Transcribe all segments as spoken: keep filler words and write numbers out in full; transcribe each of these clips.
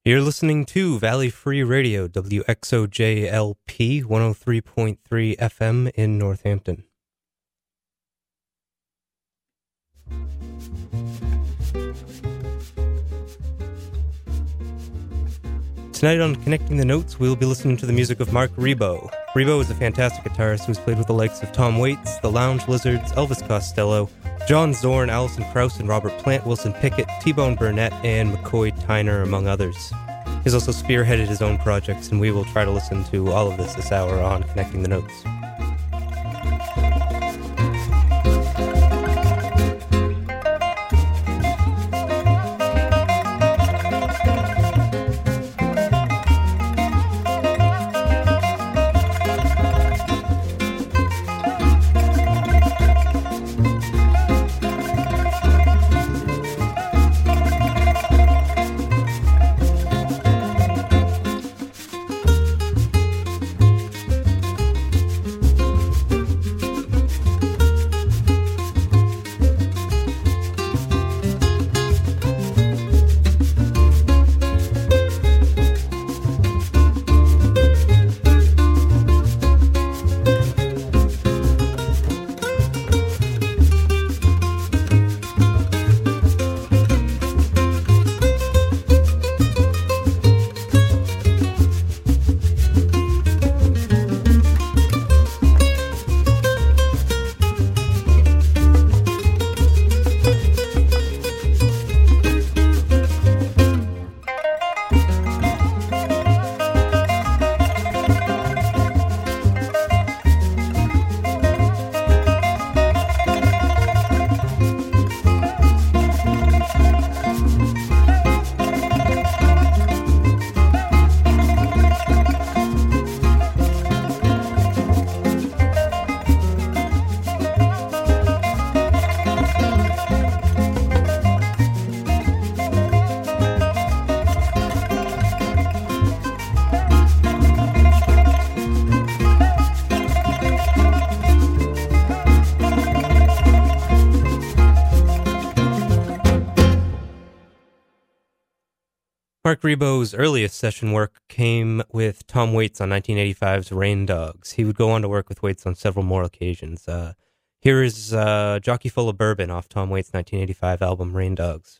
You're listening to Valley Free Radio, W X O J L P, one oh three point three F M in Northampton. Tonight on Connecting the Notes, we'll be listening to the music of Mark Ribot. Ribot is a fantastic guitarist who's played with the likes of Tom Waits, the Lounge Lizards, Elvis Costello, John Zorn, Alison Krauss, and Robert Plant, Wilson Pickett, T-Bone Burnett, and McCoy Tyner, among others. He's also spearheaded his own projects, and we will try to listen to all of this this hour on Connecting the Notes. Mark Ribot's earliest session work came with Tom Waits on nineteen eighty-five's Rain Dogs. He would go on to work with Waits on several more occasions. Uh, here is uh, Jockey Full of Bourbon off Tom Waits' nineteen eighty-five album Rain Dogs.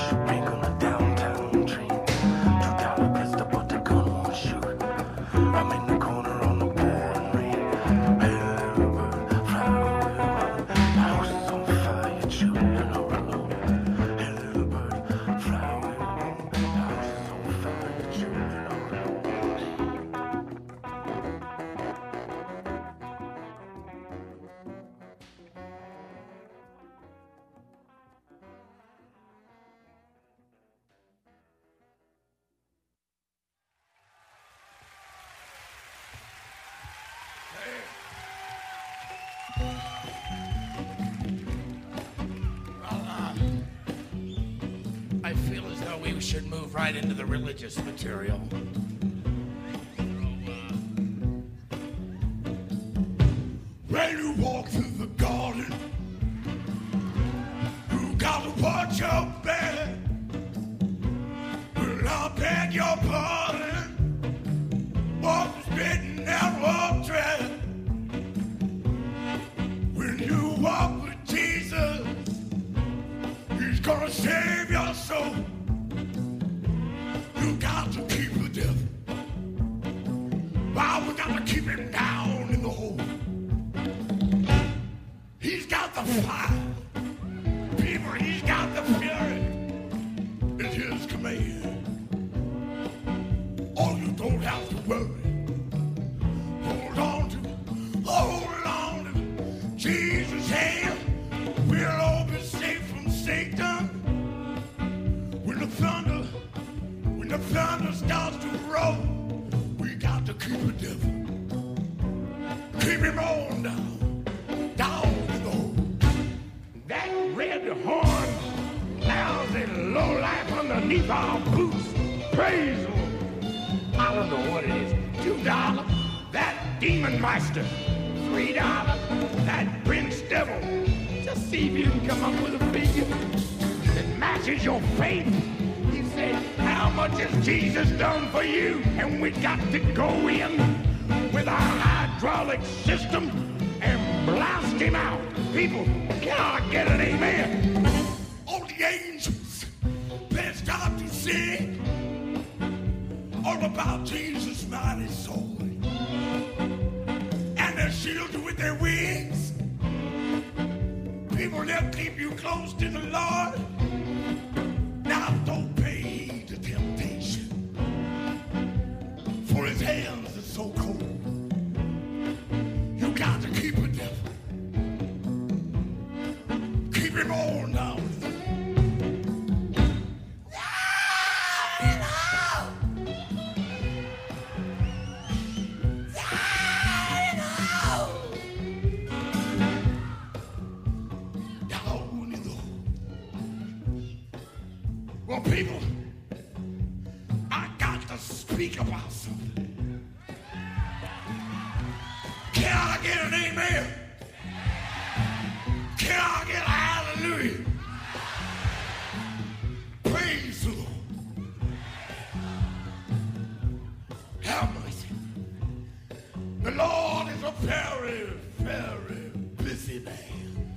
I'm we should move right into the religious material. When you walk through the garden, you gotta watch your back. Well, I beg your pardon. Walk the straight and narrow track. When you walk with Jesus, He's gonna save your soul. You got to keep the devil. Wow, we gotta keep him down in the hole. He's got the fire. People, he's got the fury. It's his command. Oh, you don't have to worry. Hold on to, hold on to Jesus' hand. We'll all be safe from Satan. When the thunder, when the thunder starts to roll, we got to keep the devil. Keep him on down, down in the hole. That red horn, lousy lowlife underneath our boots. Praise the Lord. I don't know what it is. Two dollars, that demon master. Three dollars, that prince devil. Just see if you can come up with a figure that matches your faith. You say, how much has Jesus done for you? And we got to go in with our hydraulic system and blast him out. People, can I get an amen? All the angels, they start to sing all about Jesus' mighty soul. And they're shielded with their wings. People, they'll keep you close to the Lord. Now don't pay heed to temptation, for his hands are so cold. You got to keep a devil. Keep him on now. Well, people, I got to speak about something. Can I get an amen? Can I get a hallelujah? Praise the Lord. Have mercy. The Lord is a very, very busy man.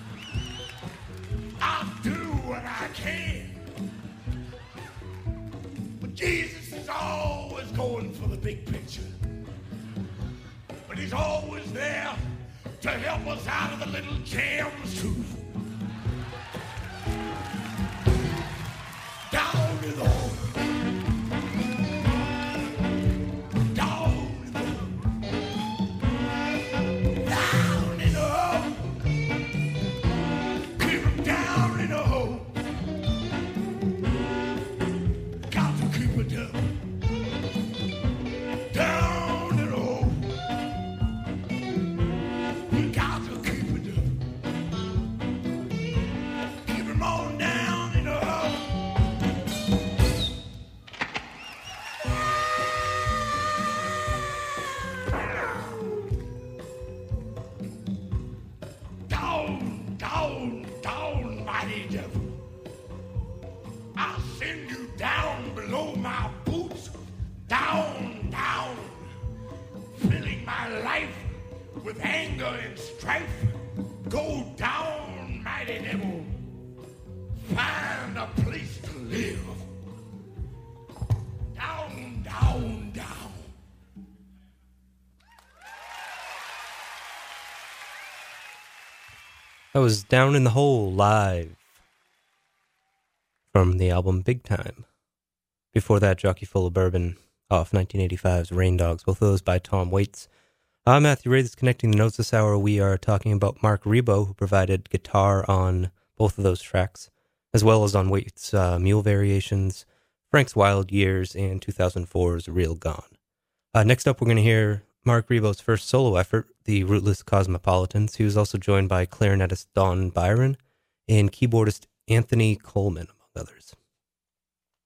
I'll do what I can. Jesus is always going for the big picture. But he's always there to help us out of the little jams too. Down in the hole. Down in the hole. Down in the hole. Keep him down in the hole. Down in the hole. We got to keep it up. Keep him on down in the hole. Down, down, down, mighty devil. I'll send you down below my boots. Down, down, filling my life with anger and strife. Go down, mighty devil. Find a place to live. Down, down, down. That was Down in the Hole live from the album Big Time. Before that, Jockey Full of Bourbon off nineteen eighty-five's Rain Dogs, both of those by Tom Waits. I'm Matthew Ray, this is Connecting the Notes this hour. We are talking about Mark Ribot, who provided guitar on both of those tracks, as well as on Waits' uh, Mule Variations, Frank's Wild Years, and two thousand four's Real Gone. Uh, next up, we're going to hear Mark Ribot's first solo effort, the Rootless Cosmopolitans. He was also joined by clarinetist Don Byron and keyboardist Anthony Coleman, among others.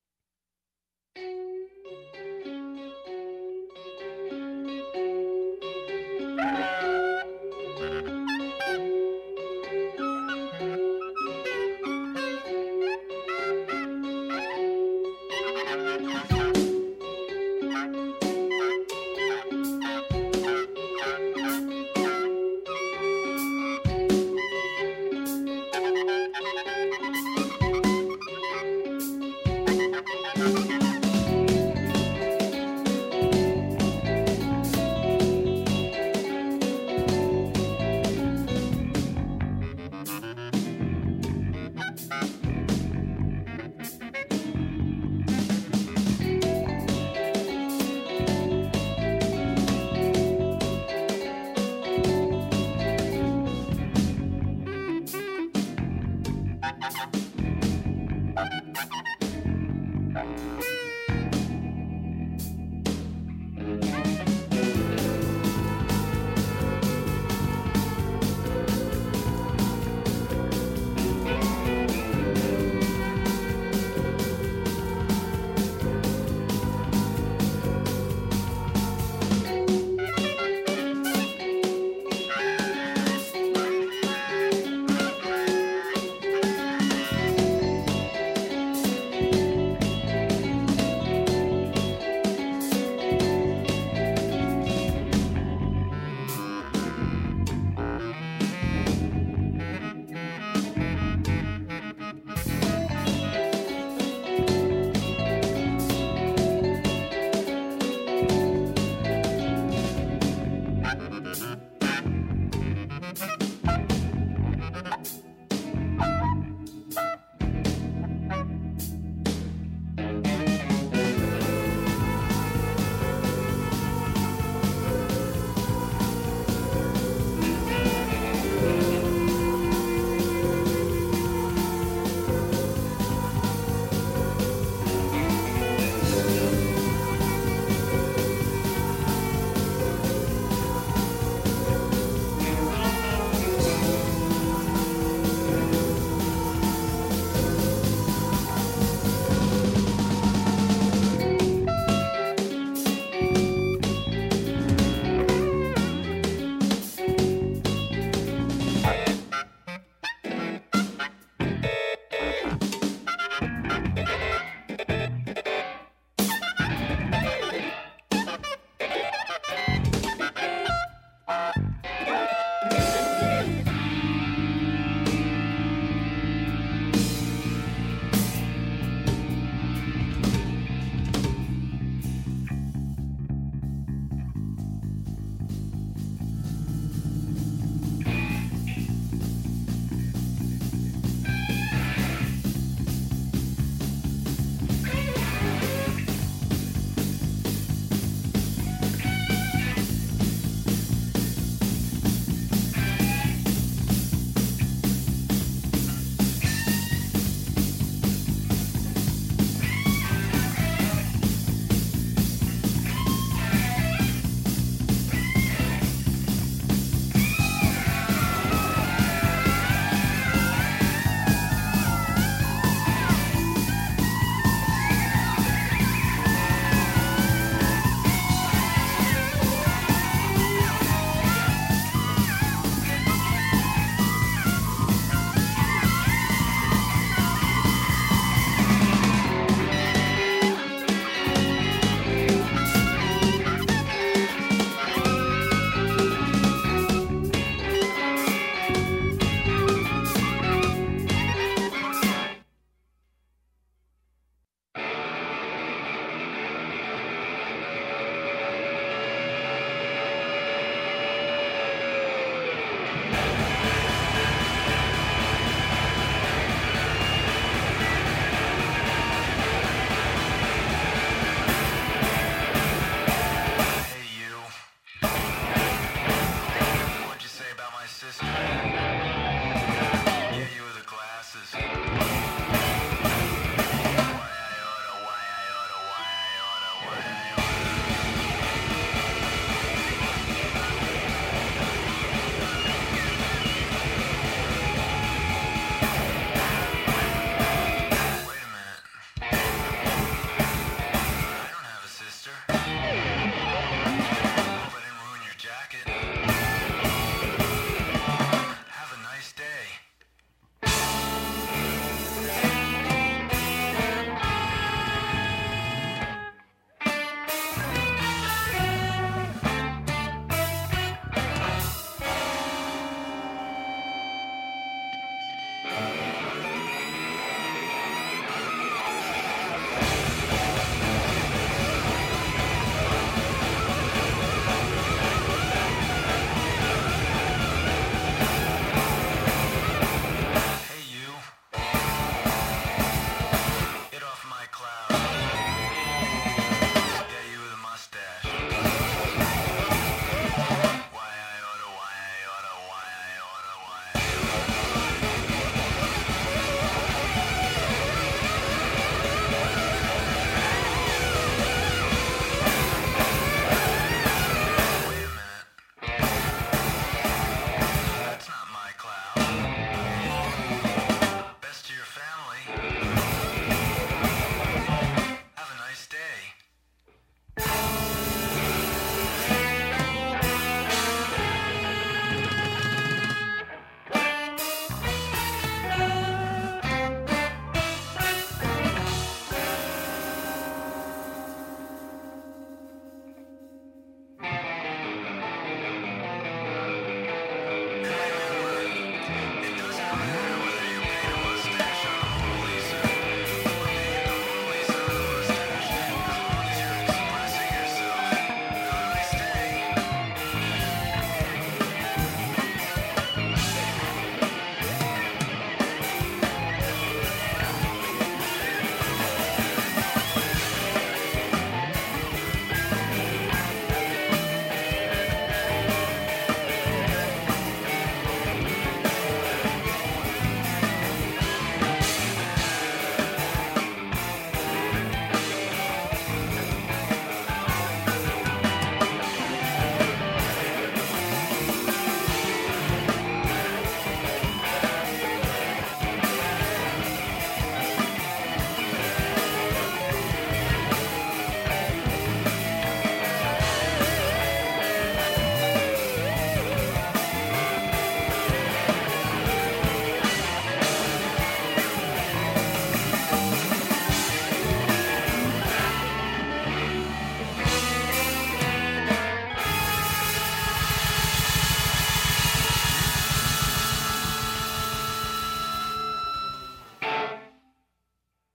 Have a nice day.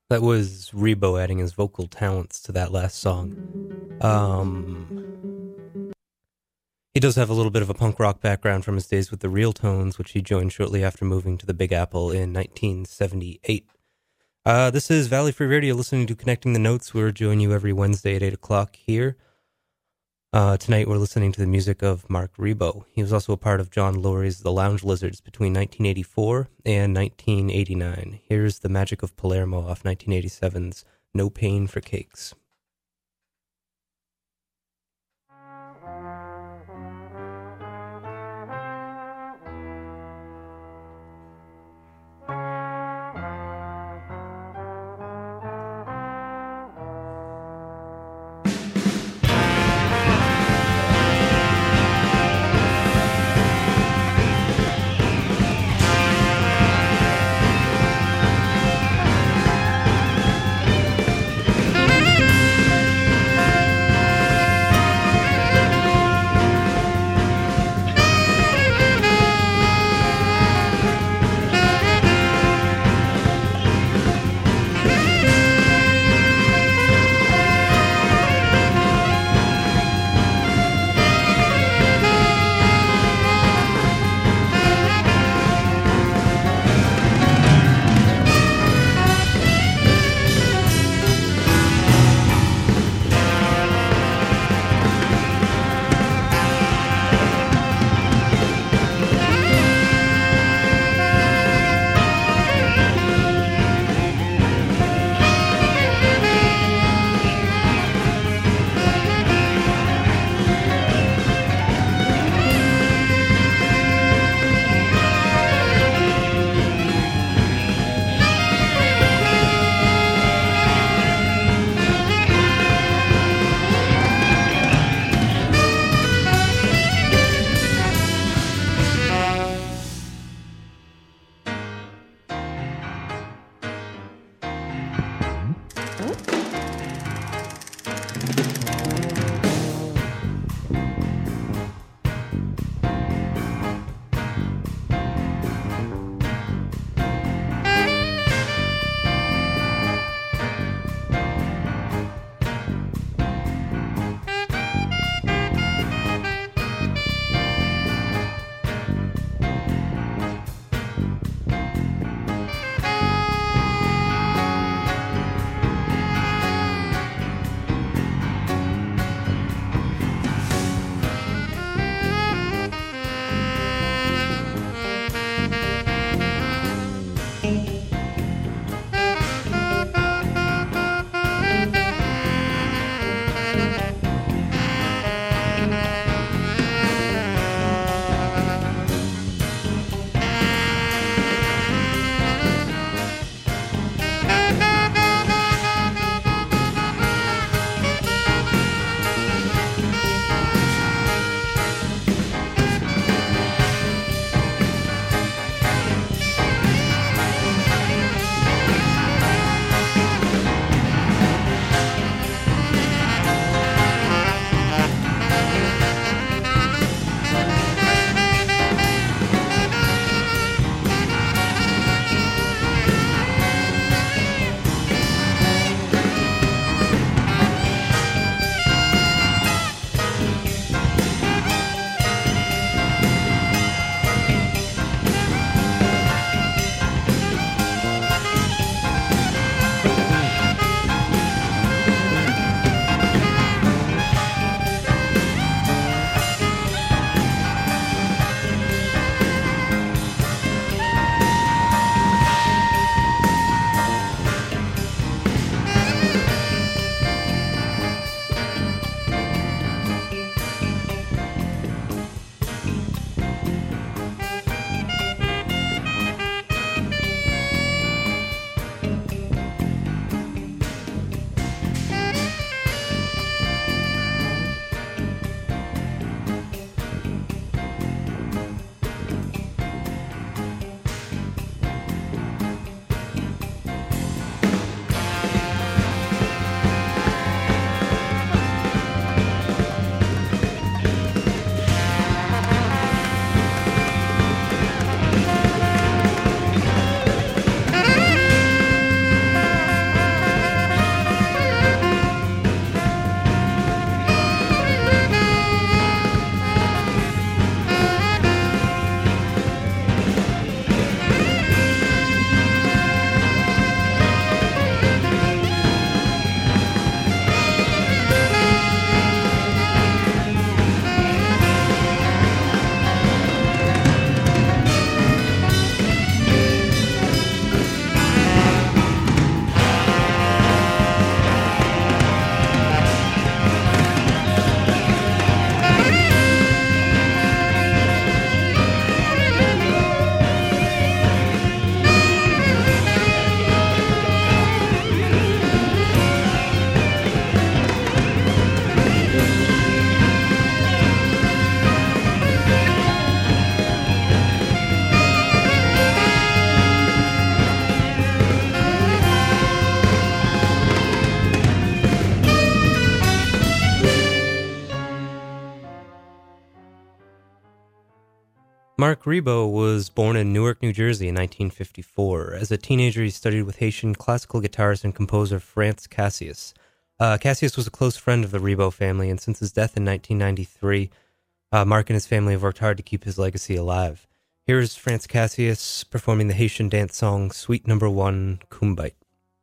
That was Rebo adding his vocal talents to that last song. Um, he does have a little bit of a punk rock background from his days with the Real Tones, which he joined shortly after moving to the Big Apple in nineteen seventy-eight. Uh, this is Valley Free Radio, listening to Connecting the Notes. We're joining you every Wednesday at eight o'clock here. Uh, tonight we're listening to the music of Marc Ribot. He was also a part of John Lurie's The Lounge Lizards between nineteen eighty-four and nineteen eighty-nine. Here's The Magic of Palermo off nineteen eighty-seven's No Pain for Cakes. Thank you. Marc Ribot was born in Newark, New Jersey in nineteen fifty-four. As a teenager, he studied with Haitian classical guitarist and composer Franz Cassius. Uh, Cassius was a close friend of the Ribot family, and since his death in nineteen ninety-three, uh, Marc and his family have worked hard to keep his legacy alive. Here's Franz Cassius performing the Haitian dance song Suite Number One, Kumbite.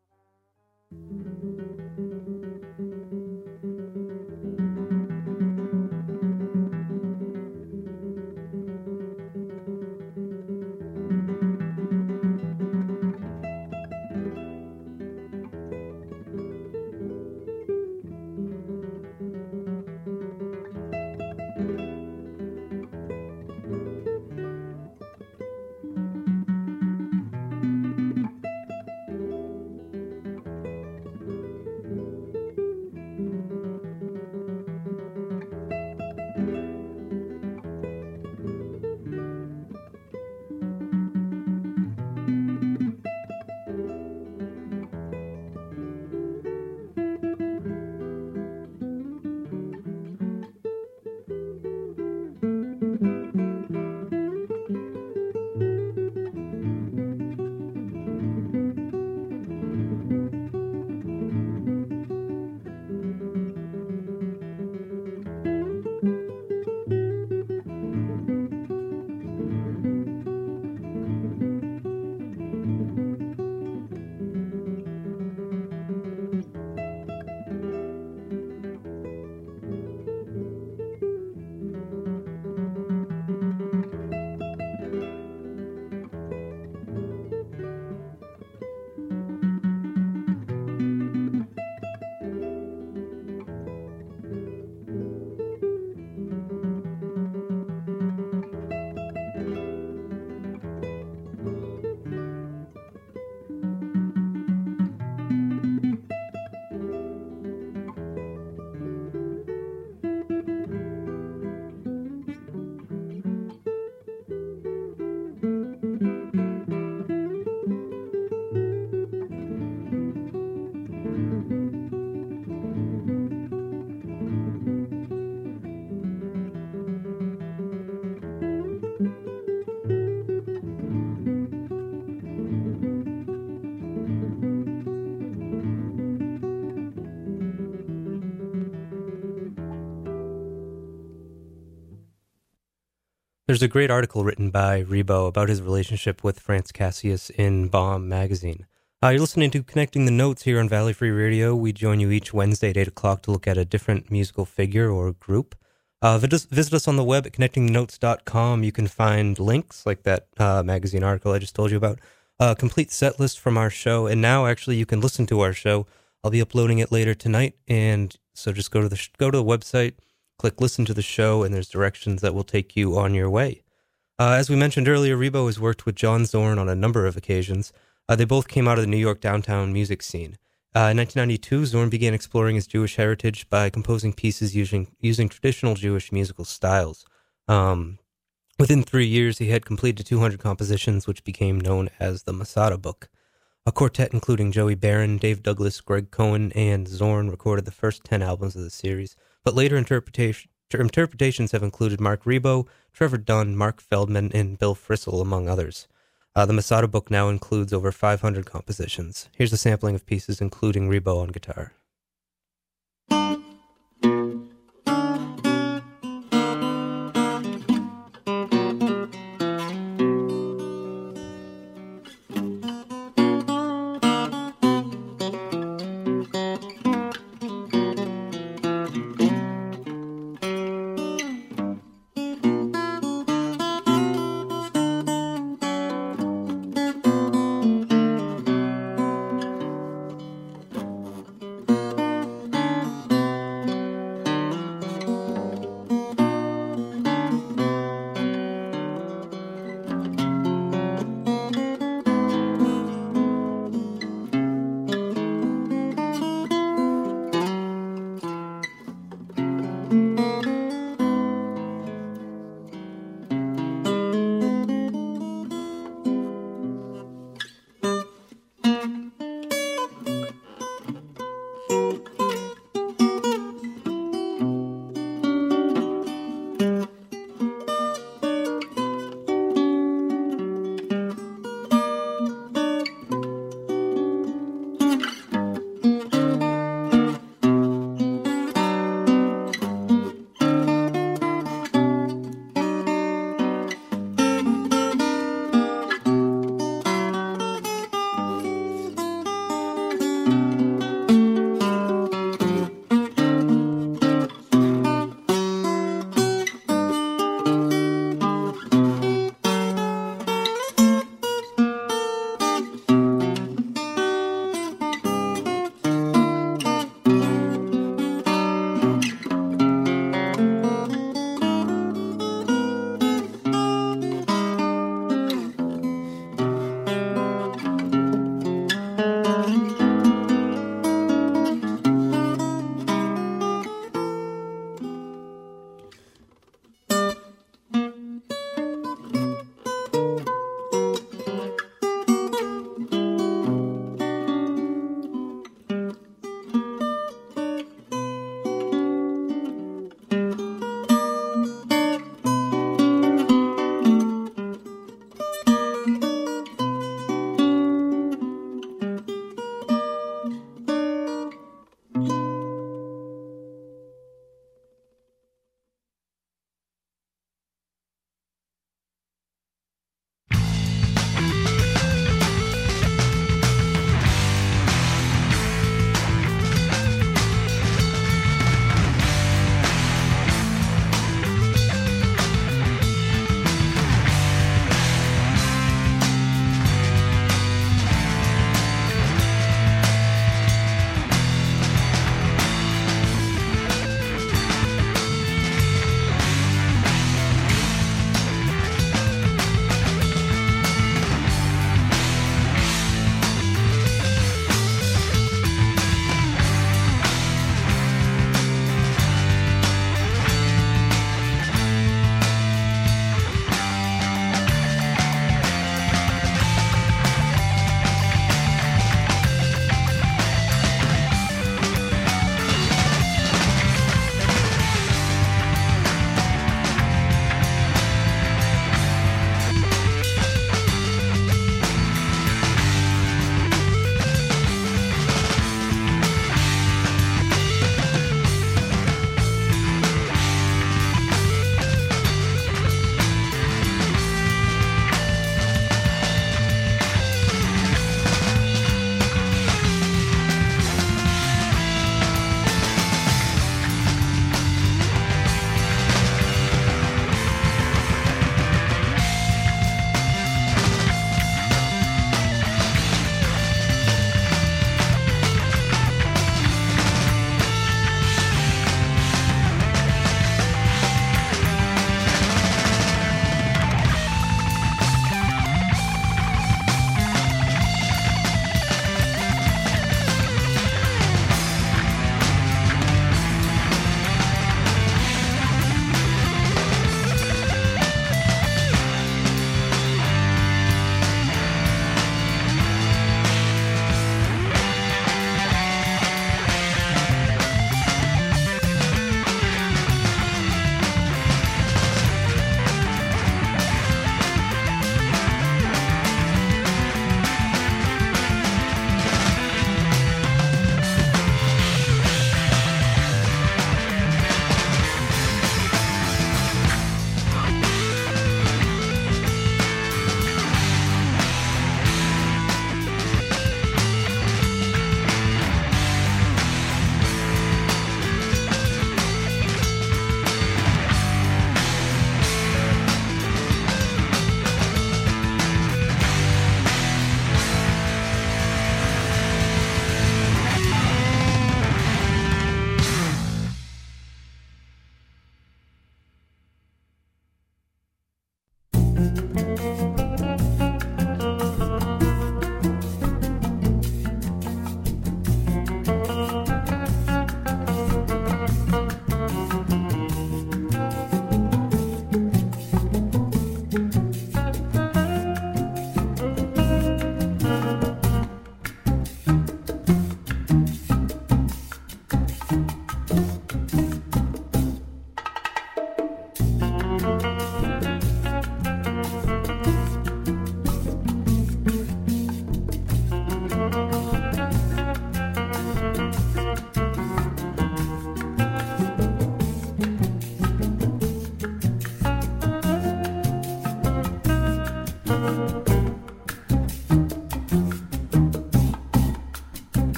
There's a great article written by Ribot about his relationship with Franz Cassius in Bomb magazine. Uh, you're listening to Connecting the Notes here on Valley Free Radio. We join you each Wednesday at eight o'clock to look at a different musical figure or group. Uh, visit us on the web at connecting the notes dot com. You can find links like that uh, magazine article I just told you about, a complete set list from our show, and now actually you can listen to our show. I'll be uploading it later tonight, and so just go to the sh- go to the website, click listen to the show, and there's directions that will take you on your way. Uh, as we mentioned earlier, Ribot has worked with John Zorn on a number of occasions. Uh, they both came out of the New York downtown music scene. Uh, in nineteen ninety-two, Zorn began exploring his Jewish heritage by composing pieces using using traditional Jewish musical styles. Um, within three years, he had completed two hundred compositions, which became known as the Masada Book. A quartet including Joey Barron, Dave Douglas, Greg Cohen, and Zorn recorded the first ten albums of the series, but later interpretation, interpretations have included Marc Ribot, Trevor Dunn, Mark Feldman, and Bill Frisell, among others. Uh, the Masada Book now includes over five hundred compositions. Here's a sampling of pieces including Ribot on guitar.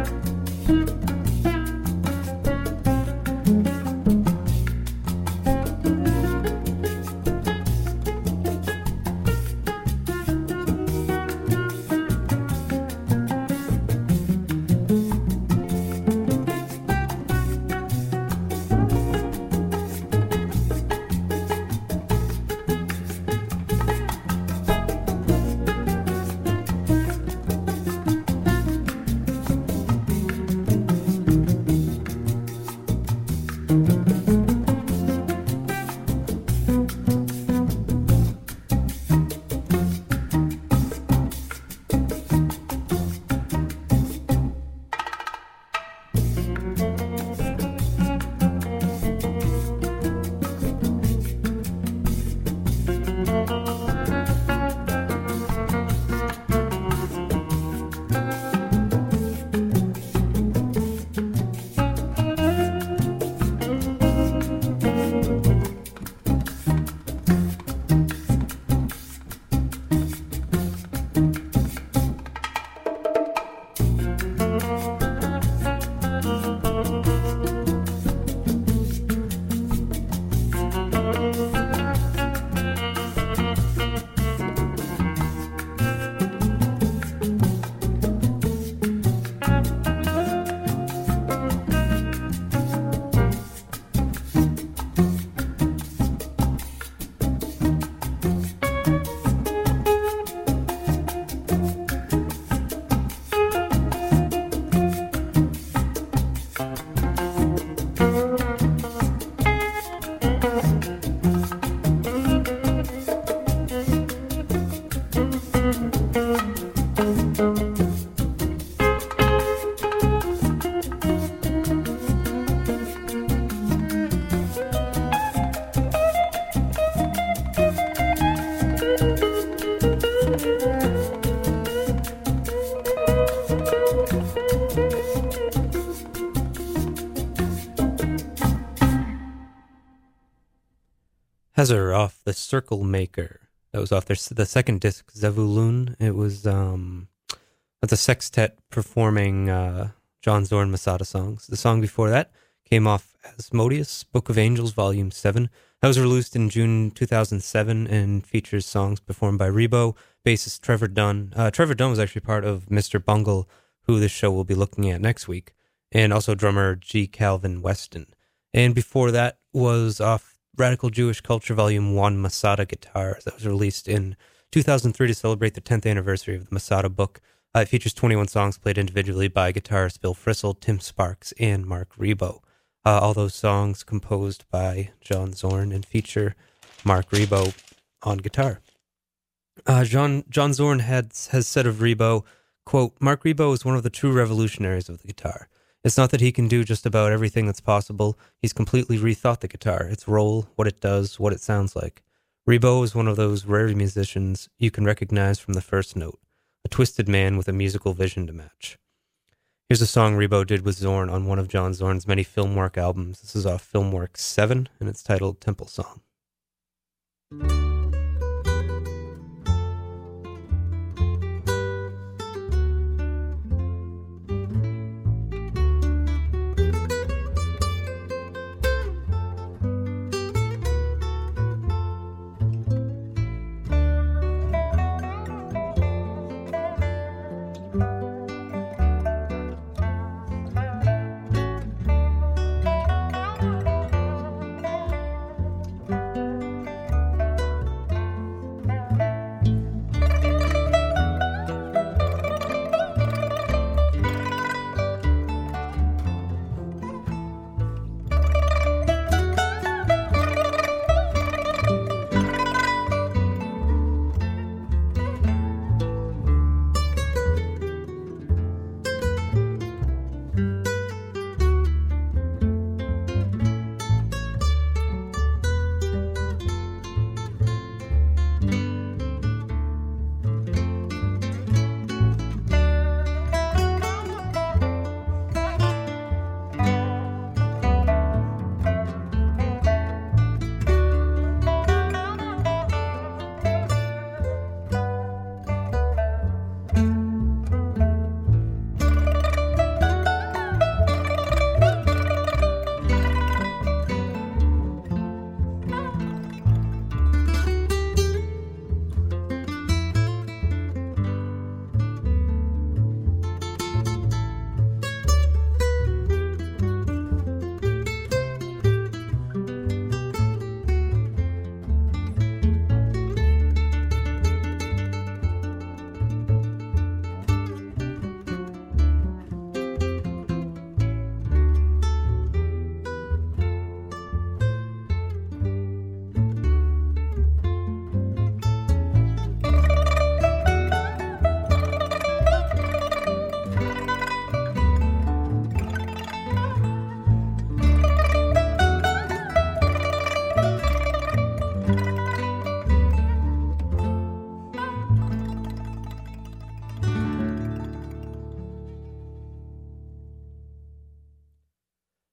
Heather off the Circle Maker. That was off their the second disc, Zevulun. It was um, that's a sextet performing uh, John Zorn Masada songs. The song before that came off Asmodeus, Book of Angels, Volume seven. That was released in June two thousand seven and features songs performed by Rebo, bassist Trevor Dunn. Uh, Trevor Dunn was actually part of Mister Bungle, who this show will be looking at next week, and also drummer G. Calvin Weston. And before that was off Radical Jewish Culture Volume one, Masada Guitars. That was released in two thousand three to celebrate the tenth anniversary of the Masada book. Uh, it features twenty-one songs played individually by guitarists Bill Frisell, Tim Sparks, and Mark Rebo. Uh, all those songs composed by John Zorn and feature Mark Rebo on guitar. Uh, John, John Zorn had, has said of Rebo, quote, "Mark Rebo is one of the true revolutionaries of the guitar. It's not that he can do just about everything that's possible. He's completely rethought the guitar, its role, what it does, what it sounds like. Rebo is one of those rare musicians you can recognize from the first note, a twisted man with a musical vision to match." Here's a song Rebo did with Zorn on one of John Zorn's many Filmwork albums. This is off Filmwork seven, and it's titled Temple Song.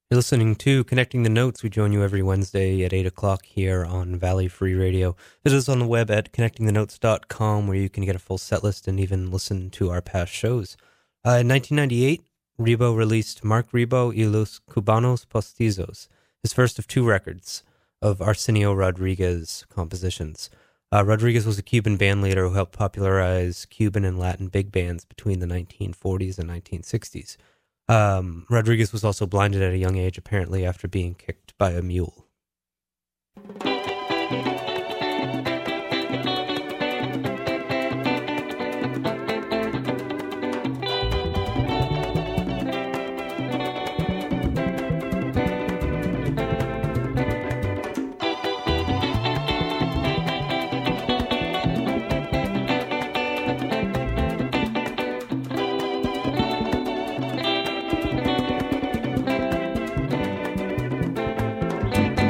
You're listening to Connecting the Notes. We join you every Wednesday at eight o'clock here on Valley Free Radio. Visit us on the web at connecting the notes dot com, where you can get a full set list and even listen to our past shows. Uh, in nineteen ninety-eight, Ribot released Mark Ribot y los Cubanos Postizos, his first of two records of Arsenio Rodriguez compositions. Uh, Rodriguez was a Cuban bandleader who helped popularize Cuban and Latin big bands between the nineteen forties and nineteen sixties. Um, Rodriguez was also blinded at a young age, apparently after being kicked by a mule. Thank you.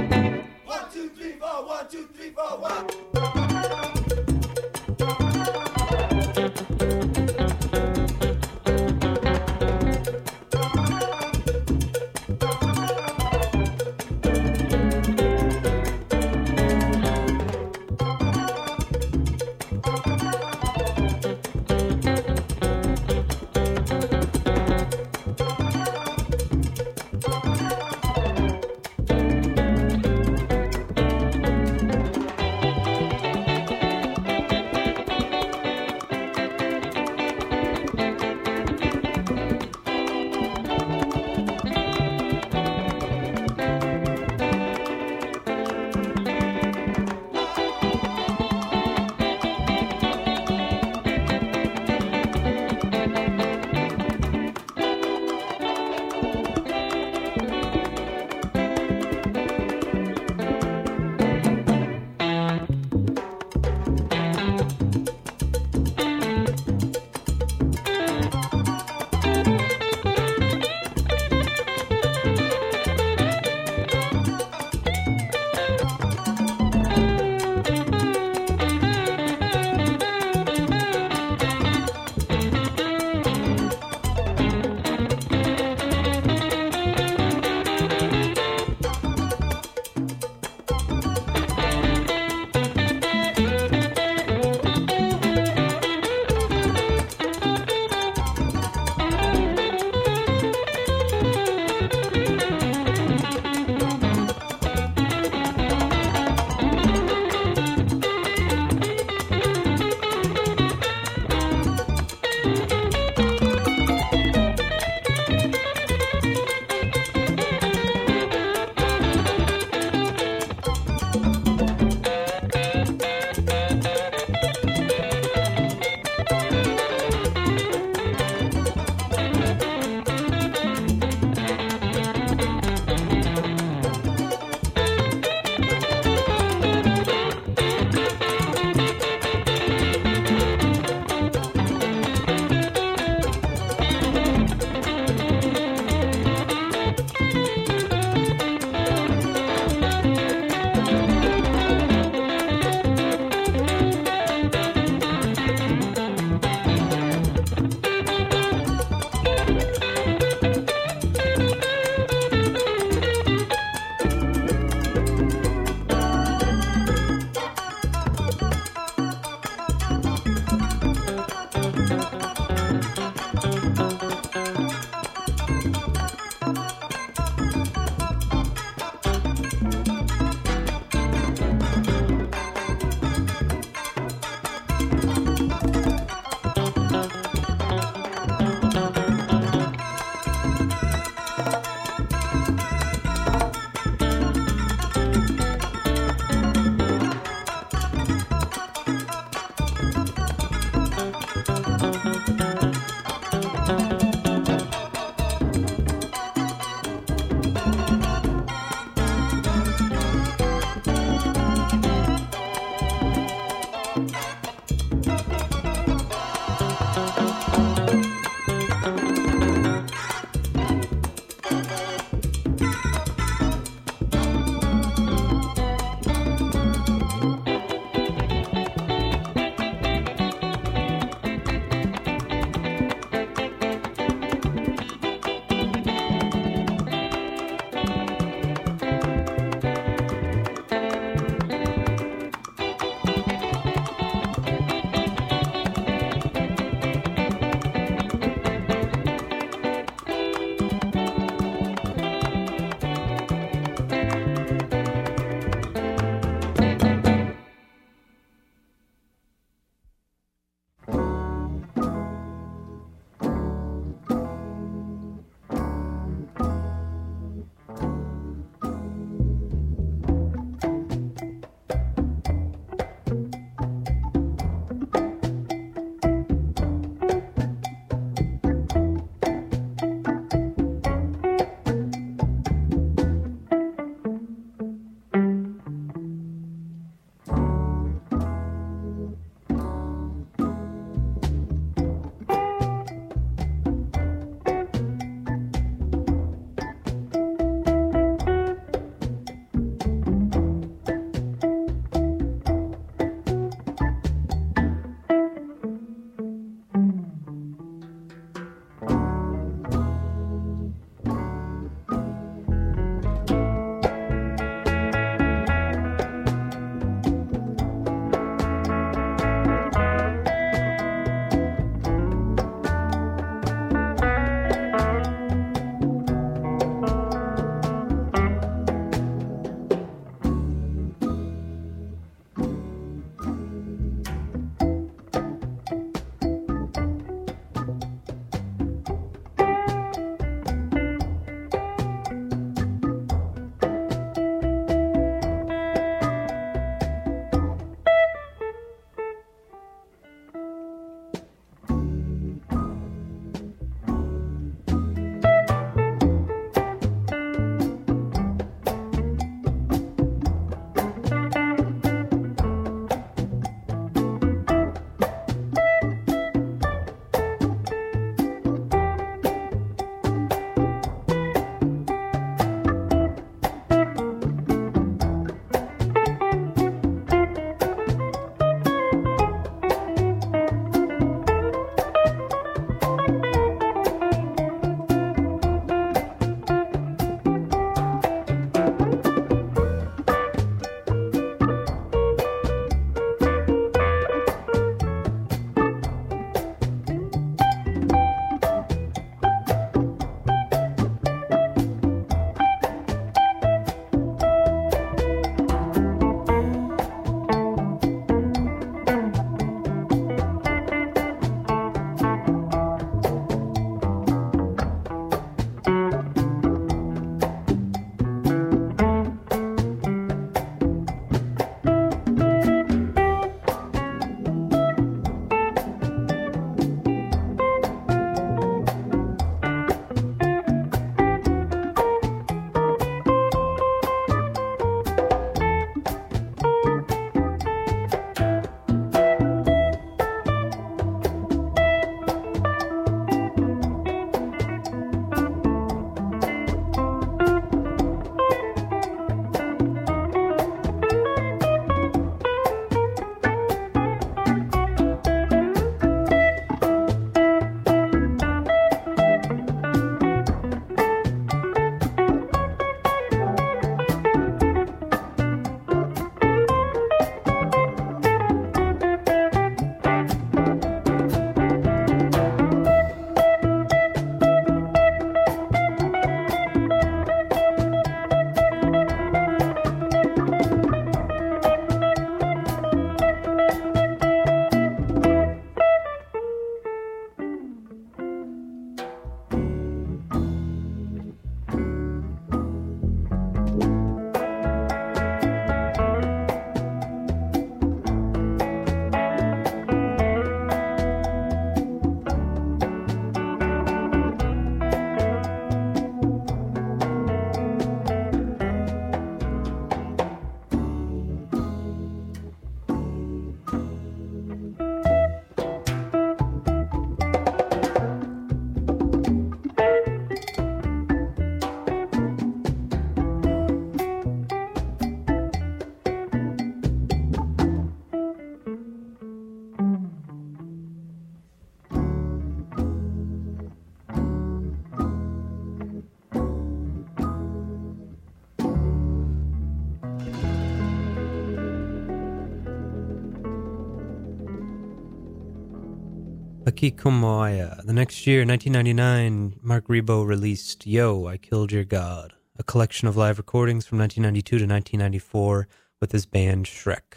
Lakikomoaya. The next year, nineteen ninety-nine, Mark Ribot released Yo, I Killed Your God, a collection of live recordings from nineteen ninety-two to nineteen ninety-four with his band Shrek.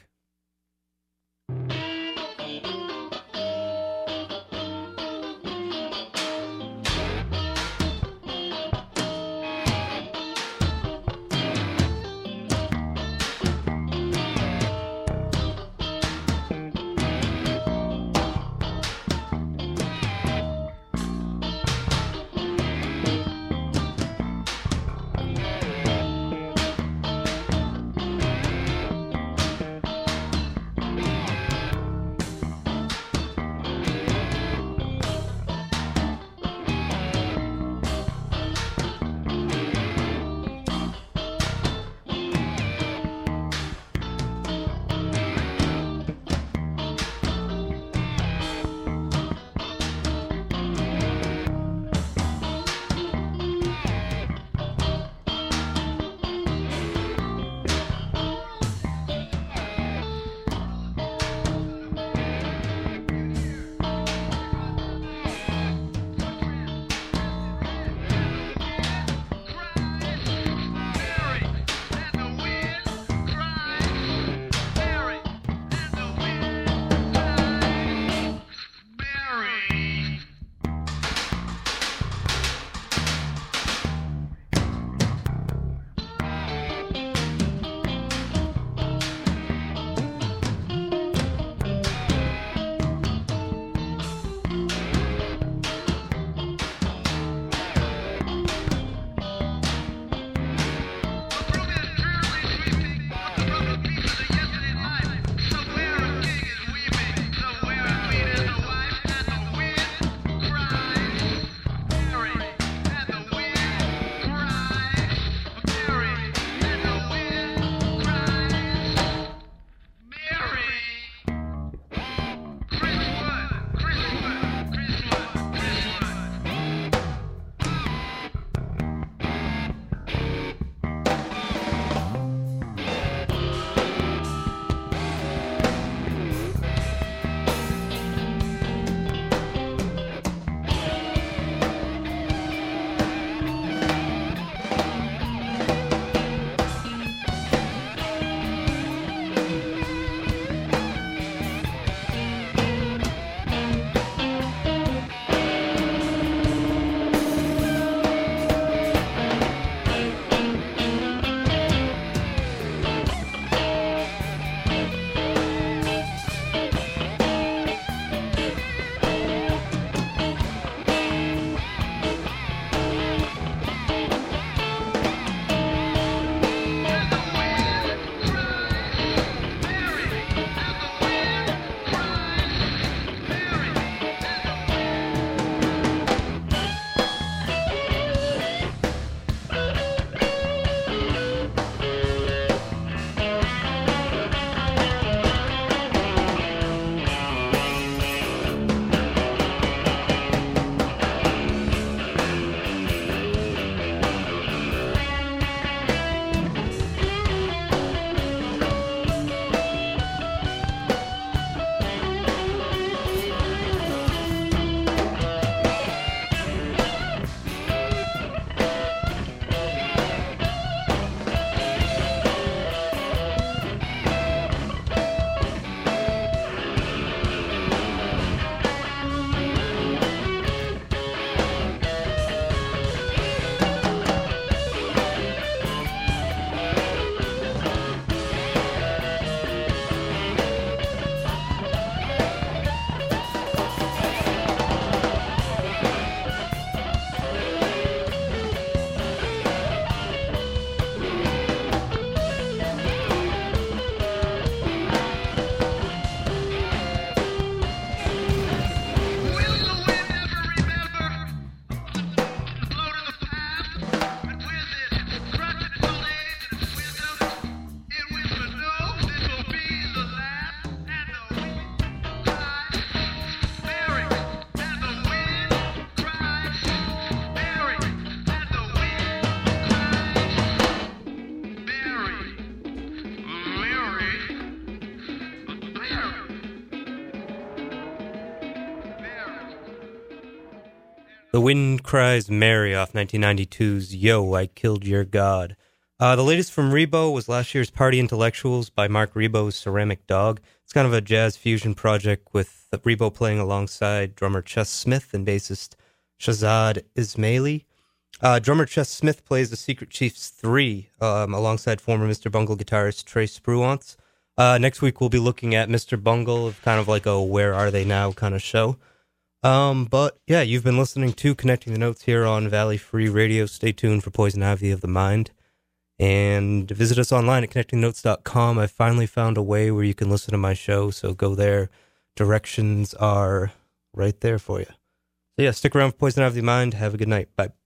The Wind Cries Mary off nineteen ninety-two's Yo, I Killed Your God. Uh, the latest from Rebo was last year's Party Intellectuals by Mark Rebo's Ceramic Dog. It's kind of a jazz fusion project with Rebo playing alongside drummer Chess Smith and bassist Shahzad Ismaili. Uh, drummer Chess Smith plays the Secret Chiefs three um, alongside former Mister Bungle guitarist Trey Spruance. Uh, next week we'll be looking at Mister Bungle, kind of like a Where Are They Now kind of show. Um, but yeah, you've been listening to Connecting the Notes here on Valley Free Radio. Stay tuned for Poison Ivy of the Mind. And visit us online at connecting notes dot com. I finally found a way where you can listen to my show, so go there. Directions are right there for you. So yeah, stick around for Poison Ivy of the Mind. Have a good night. Bye.